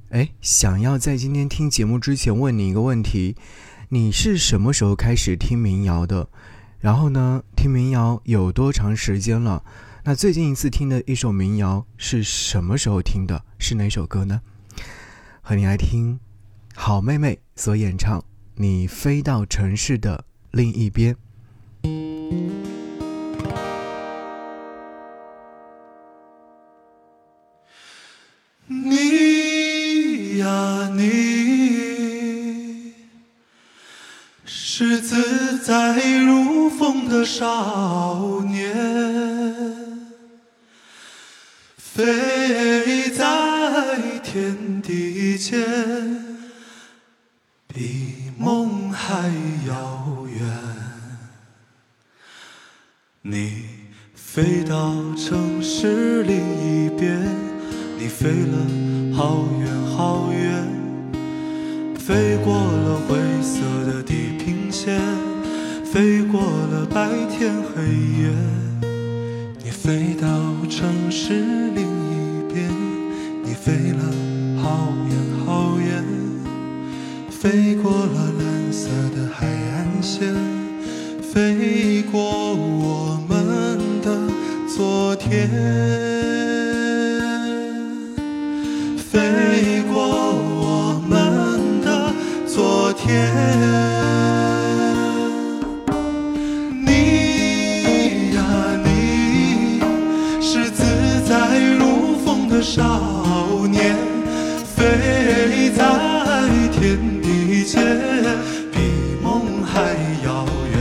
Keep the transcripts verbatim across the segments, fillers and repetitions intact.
哎，想要在今天听节目之前问你一个问题，你是什么时候开始听民谣的？然后呢，听民谣有多长时间了？那最近一次听的一首民谣是什么时候听的？是哪首歌呢？和你来听好妹妹所演唱《你飞到城市的另一边》。 你呀你，是自在如风的少年，飞在天地间，比梦还遥远。你飞到城市另一边，你飞了好远好远，飞过了灰色的地平线，飞过了白天黑夜。你飞到城市另一边，你飞了好远好远，飞过了蓝色的海岸线，飞过我们的昨天，飞过我们的昨天。你呀你，是自在如风的少年，飞在天地间，比梦还遥远。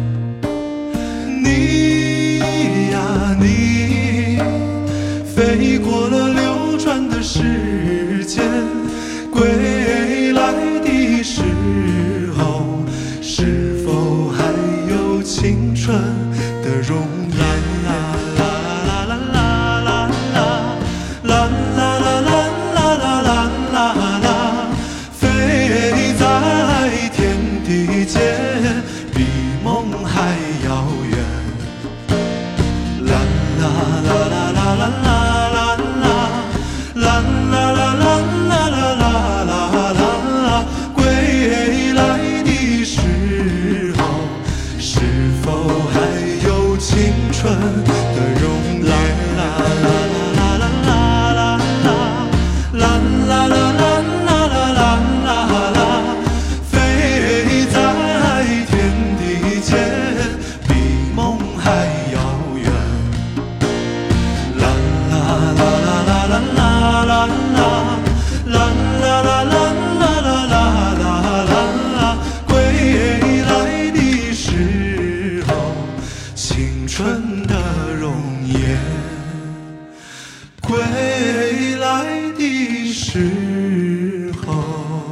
你呀你，飞过了流转的时间，归来的时候，是否还有青春的容颜？啦啦啦啦啦啦啦啦啦啦啦啦，飞在天地间，比梦还遥远。啦啦啦啦啦啦啦啦啦啦啦啦啦啦啦，归来的时候，是否还有青春的容颜？啦啦啦啦啦啦啦啦啦啦啦啦，飞在天地间，比梦还遥远。啦啦啦啦啦啦啦啦啦啦啦啦啦啦，归来的时候，青春的容颜。归来的时候，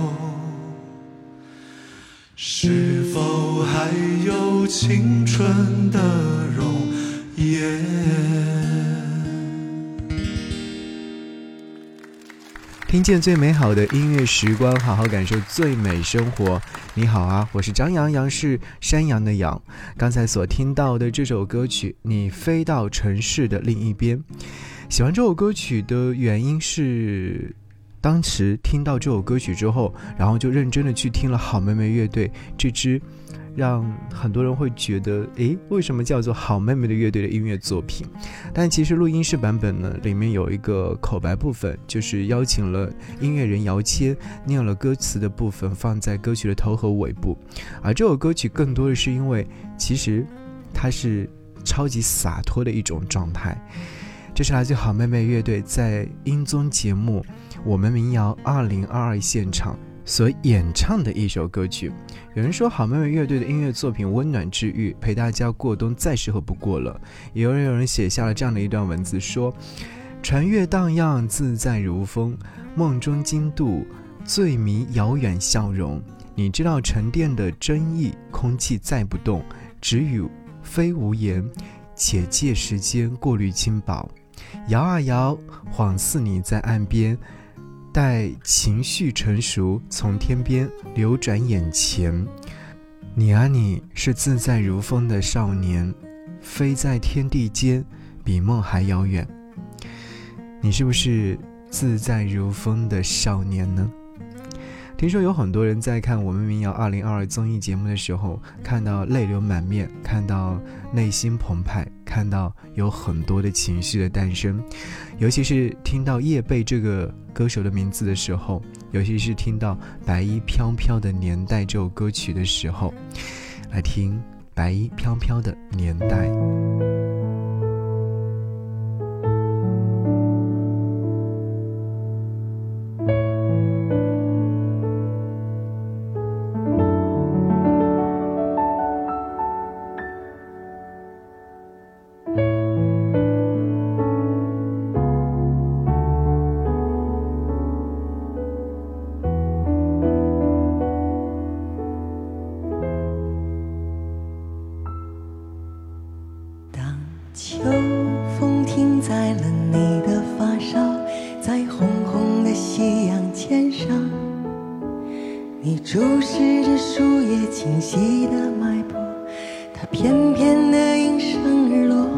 是否还有青春的容颜？ 听见最美好的音乐时光，好好感受最美生活。你好啊，我是张阳，阳是山羊的羊。刚才所听到的这首歌曲《你飞到城市的另一边》，喜欢这首歌曲的原因是当时听到这首歌曲之后，然后就认真的去听了好妹妹乐队这支让很多人会觉得诶，为什么叫做好妹妹的乐队的音乐作品。但其实录音室版本呢，里面有一个口白部分，就是邀请了音乐人姚谦念了歌词的部分放在歌曲的头和尾部。而这首歌曲更多的是因为其实它是超级洒脱的一种状态。这是来自好妹妹乐队在音综节目我们民谣二零二二现场所演唱的一首歌曲。有人说好妹妹乐队的音乐作品温暖治愈，陪大家过冬再适合不过了。也有人有人写下了这样的一段文字说，船月荡漾自在如风，梦中经度醉迷遥远笑容。你知道沉淀的真意，空气再不动，只语非无言，且借时间过滤轻薄。摇啊摇，恍似你在岸边，待情绪成熟，从天边流转眼前。你啊你，是自在如风的少年，飞在天地间，比梦还遥远。你是不是自在如风的少年呢？听说有很多人在看我们民谣二零二二综艺节目的时候，看到泪流满面，看到内心澎湃，看到有很多的情绪的诞生。尤其是听到叶蓓这个歌手的名字的时候，尤其是听到白衣飘飘的年代这首歌曲的时候，来听白衣飘飘的年代。 秋风停在了你的发梢，在红红的夕阳肩上，你注视着树叶清晰的脉搏，它翩翩地应声而落。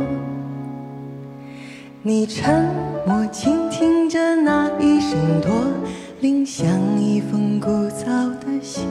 你沉默倾听着那一声驼铃，像一封枯燥的信。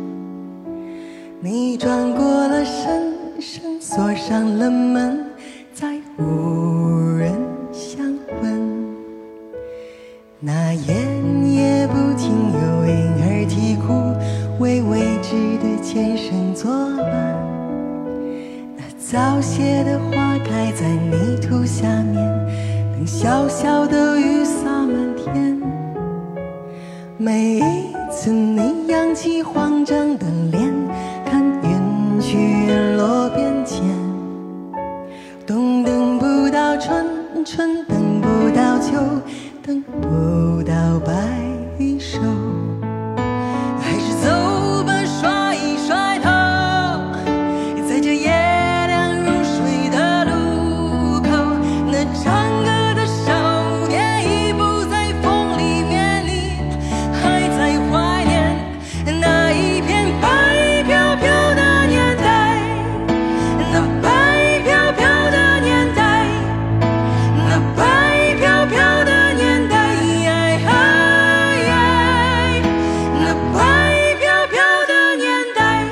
你转过了身，身锁上了门，再无人相问。那夜夜不停有婴儿啼哭，为未知的前生作伴。那早谢的花开在泥土下面，等小小的雨洒满天。每一次你扬起慌张的脸，看云去云落变迁，冬等不到春，春等不到秋，等不到白首。还是走吧，甩一甩头，在这夜凉如水的路口，那唱歌的少年已不在风里面，你还在怀念那一片白飘飘的年代，那白飘飘的年代，那白飘飘的年代，那白飘飘的年代。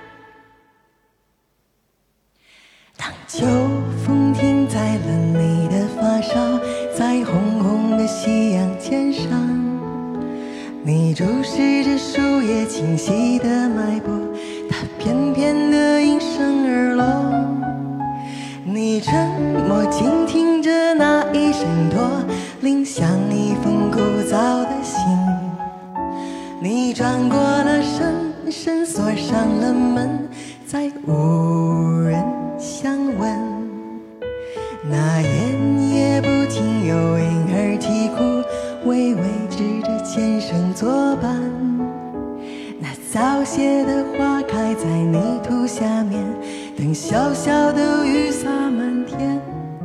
当秋风停在了你的发梢，在红红的夕阳肩上，你注视着树叶清晰的脉搏，它翩翩地应声而落。你沉默倾听着那一声驼铃，像一封枯燥的信。你转过了身，身锁上了门，再无人相问。那夜夜不停有婴儿啼哭，为未知的前生作伴。那早谢的花开在泥土下面，等小小的雨洒满天。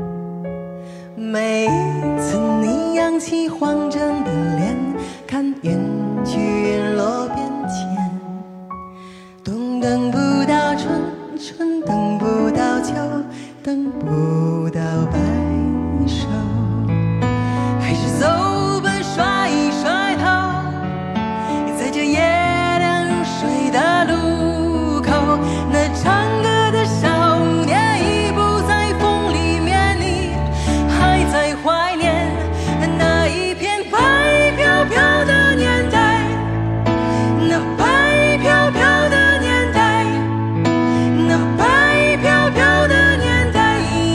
每一次你扬起慌张的脸，看云去云落变迁，冬等不到春，春等不到秋，等不到白首。还是走吧，甩一甩头，在这夜凉如水的路口，那唱歌的少年已不在风里面，你还在怀念那一片白飘飘的年代，那白飘飘的年代，那白飘飘的年代，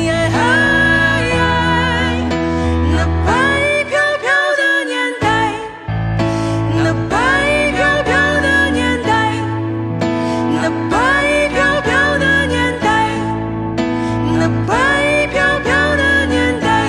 那白飘飘的年代，那白飘飘的年代，那白飘飘的年代，那白飘飘的年代，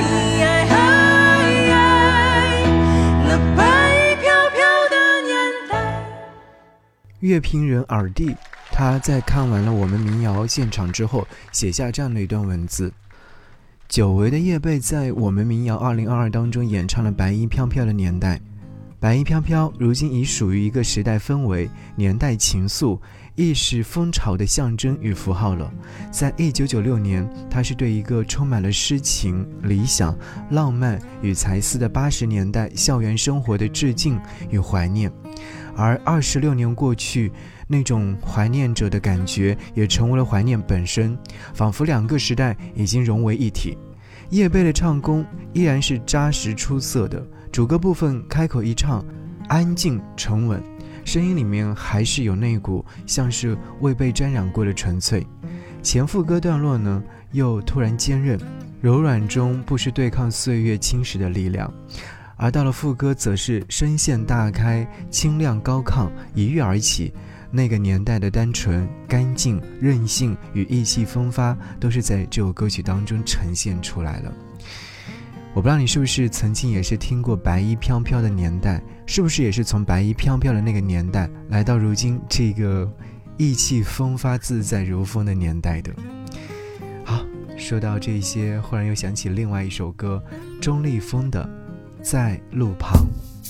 那白飘飘的年代。 乐评人耳帝，他在看完了我们民谣现场之后，写下这样的一段文字：久违的叶蓓在我们民谣二零二二当中演唱了白衣飘飘的年代， 白衣飘飘如今已属于一个时代氛围、年代情愫、意识风潮的象征与符号了。在一九九六年，它是对一个充满了诗情、理想、浪漫与才思的八十年代校园生活的致敬与怀念。而二十六年过去，那种怀念者的感觉也成为了怀念本身，仿佛两个时代已经融为一体。叶蓓的唱功依然是扎实出色的，主歌部分开口一唱，安静沉稳，声音里面还是有那股像是未被沾染过的纯粹。前副歌段落呢，又突然坚韧，柔软中不失对抗岁月侵蚀的力量。而到了副歌，则是声线大开，清亮高亢，一跃而起。那个年代的单纯、干净、任性与意气风发，都是在这首歌曲当中呈现出来了。我不知道你是不是曾经也是听过白衣飘飘的年代，是不是也是从白衣飘飘的那个年代来到如今这个意气风发、自在如风的年代的。好，说到这些，忽然又想起另外一首歌，钟立风的《在路旁》。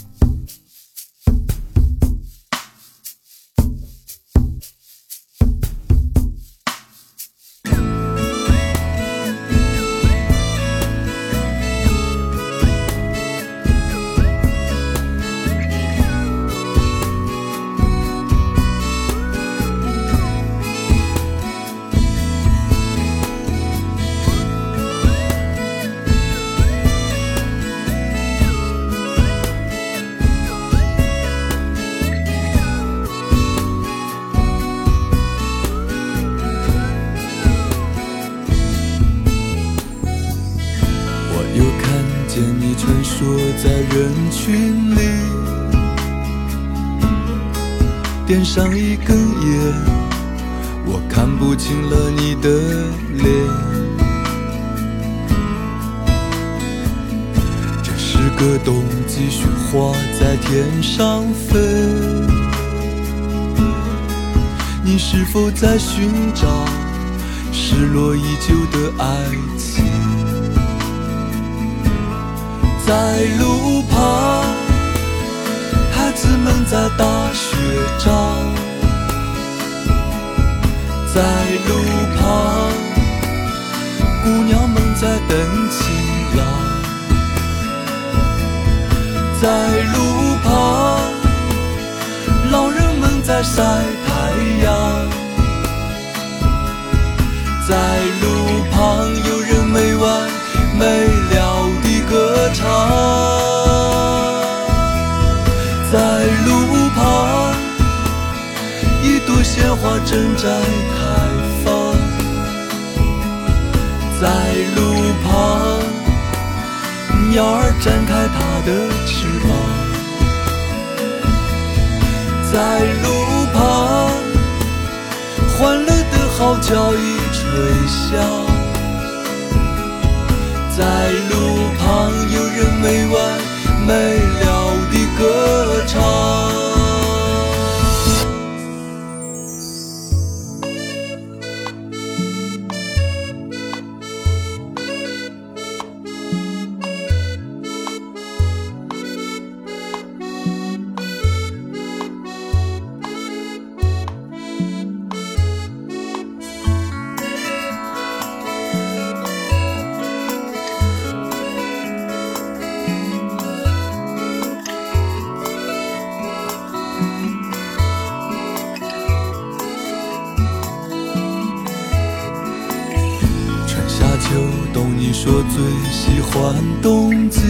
见你穿梭在人群里，点上一根烟，我看不清了你的脸。这是个冬季雪花在天上飞，你是否在寻找失落已久的爱情？在路旁，孩子们在打雪仗。在路旁，姑娘们在等情郎。在路旁，老人们在晒太阳。在路旁，有人没完没了地歌唱。在路旁，一朵鲜花正在开放。在路旁，鸟儿展开它的翅膀。在路旁，欢乐的号角已吹响。在路旁，有人没完没了地歌唱。秋冬，你说最喜欢冬季，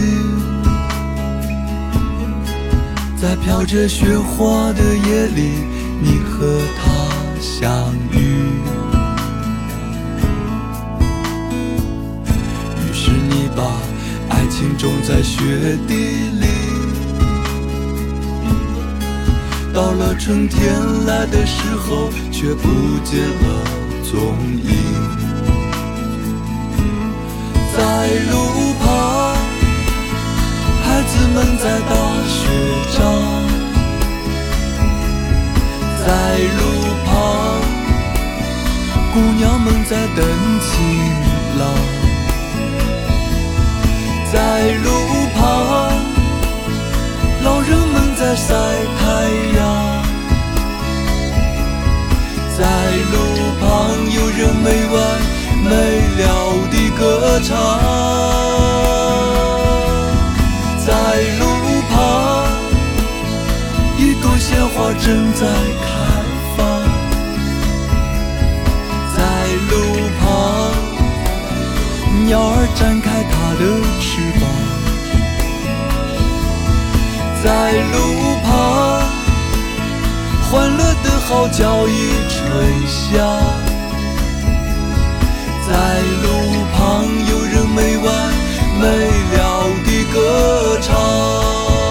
在飘着雪花的夜里，你和他相遇。于是你把爱情种在雪地里，到了春天来的时候，却不见了踪影。在路旁，孩子们在打雪仗。在路旁，姑娘们在等情郎。在路旁，老人们有鲜花正在开放，在路旁，鸟儿展开它的翅膀，在路旁，欢乐的号角已吹响，在路旁有人没完没了地歌唱。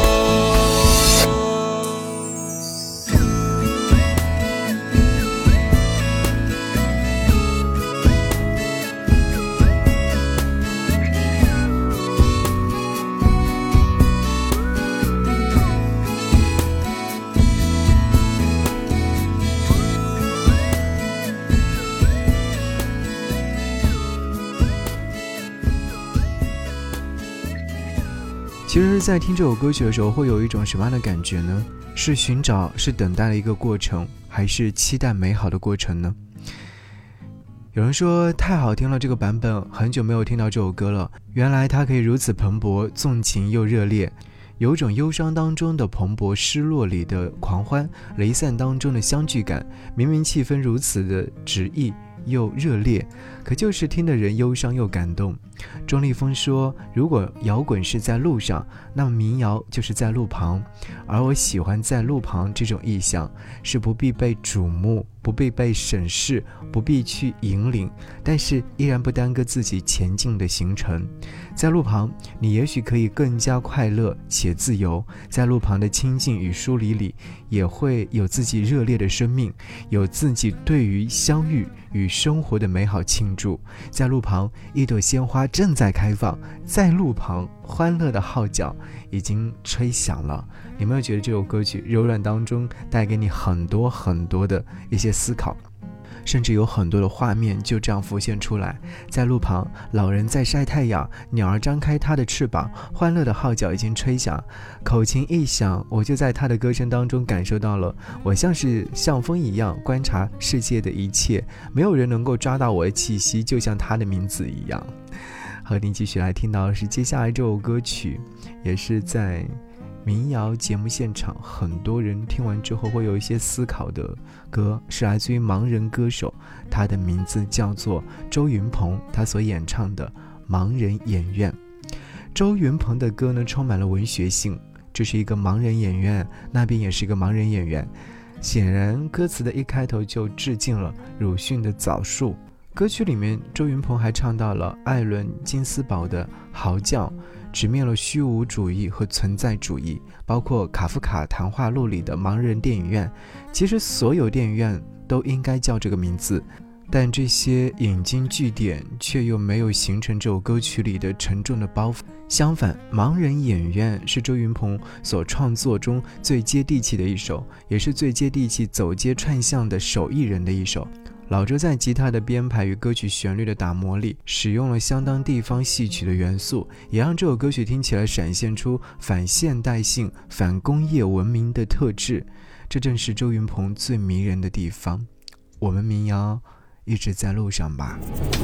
其实在听这首歌曲的时候，会有一种什么样的感觉呢？是寻找，是等待的一个过程，还是期待美好的过程呢？有人说太好听了，这个版本很久没有听到这首歌了，原来它可以如此蓬勃，纵情又热烈，有种忧伤当中的蓬勃，失落里的狂欢，离散当中的相聚感，明明气氛如此的直意又热烈，可就是听的人忧伤又感动。钟立风说，如果摇滚是在路上，那么民谣就是在路旁，而我喜欢在路旁这种意象，是不必被瞩目，不必被审视，不必去引领，但是依然不耽搁自己前进的行程。在路旁，你也许可以更加快乐且自由，在路旁的清静与疏离里，也会有自己热烈的生命，有自己对于相遇与生活的美好庆祝。在路旁，一朵鲜花正在开放，在路旁，欢乐的号角已经吹响了。你有没有觉得这首歌曲柔软当中带给你很多很多的一些思考，甚至有很多的画面就这样浮现出来？在路旁，老人在晒太阳，鸟儿张开它的翅膀，欢乐的号角已经吹响，口琴一响，我就在他的歌声当中感受到了，我像是像风一样观察世界的一切，没有人能够抓到我的气息，就像他的名字一样。和你继续来听到的是接下来这首歌曲，也是在民谣节目现场很多人听完之后会有一些思考的歌，是来自于盲人歌手，他的名字叫做周云鹏，他所演唱的《盲人演院》。周云鹏的歌呢充满了文学性，这是一个盲人演院，那边也是一个盲人演员，显然歌词的一开头就致敬了鲁迅的枣树。歌曲里面周云鹏还唱到了艾伦金斯堡的嚎叫，直面了虚无主义和存在主义，包括卡夫卡谈话录里的盲人电影院。其实所有电影院都应该叫这个名字，但这些引经据典却又没有形成这首歌曲里的沉重的包袱。相反，盲人演院是周云鹏所创作中最接地气的一首，也是最接地气走街串巷的手艺人的一首。老周在吉他的编排与歌曲旋律的打磨里使用了相当地方戏曲的元素，也让这首歌曲听起来闪现出反现代性、反工业文明的特质，这正是周云鹏最迷人的地方。我们民谣一直在路上吧。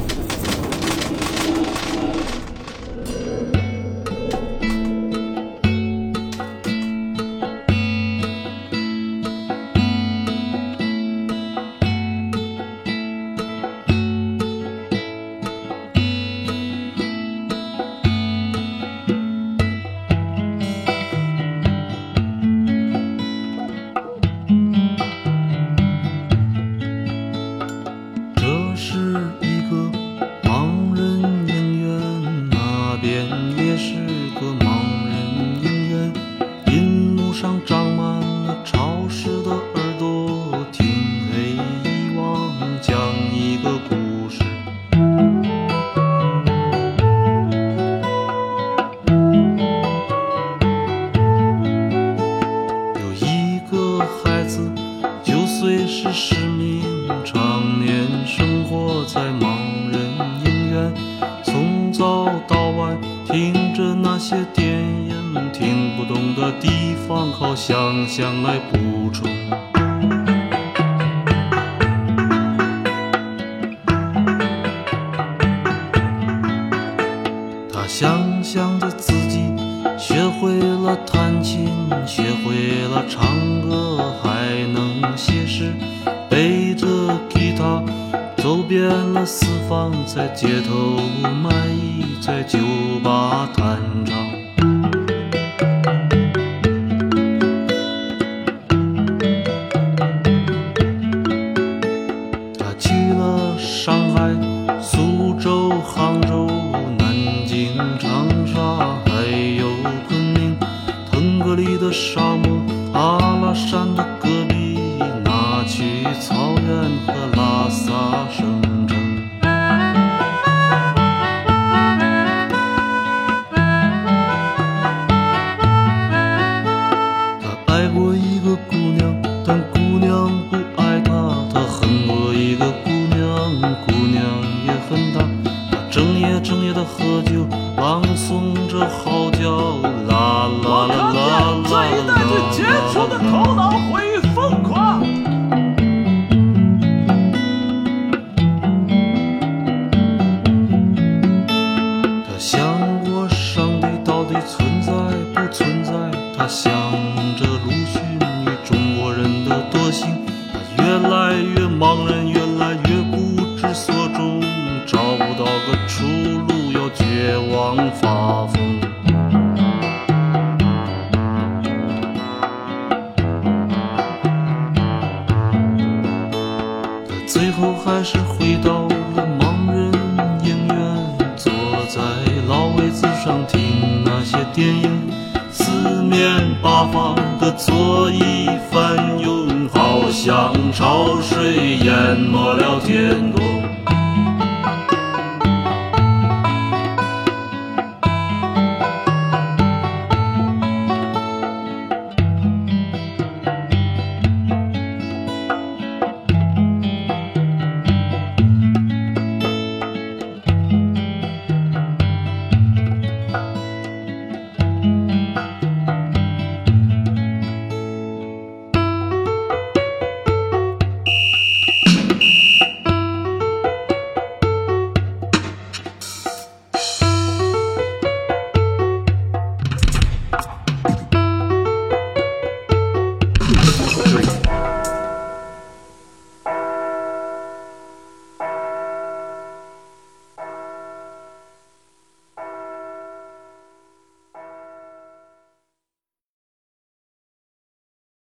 听着那些电影，听不懂的地方靠想象来补充。他想象着自己学会了了弹琴，学会了唱歌，还能写诗，背着吉他走遍了四方，在街头卖艺，在酒吧弹唱。他去了上海、苏州、杭州、南京、长沙，还有昆明、腾格里的沙漠、阿拉善的戈壁，那曲草原和拉萨省城。他爱过一个姑娘，但姑娘不爱他，他恨过一个姑娘，姑娘也恨他。他整夜整夜的喝酒，朗诵着嚎叫，啦啦啦啦啦啦。 这一代最杰出的头脑会疯狂。 他想过上帝到底存在不存在，他想着鲁迅与中国人的德行，他越来越茫然，越来越不知所终，找不到个出路，要绝望发疯。他最后还是回到了盲人影院，坐在老位子上听那些电影，四面八方的座椅翻涌，好像潮水淹没了天空。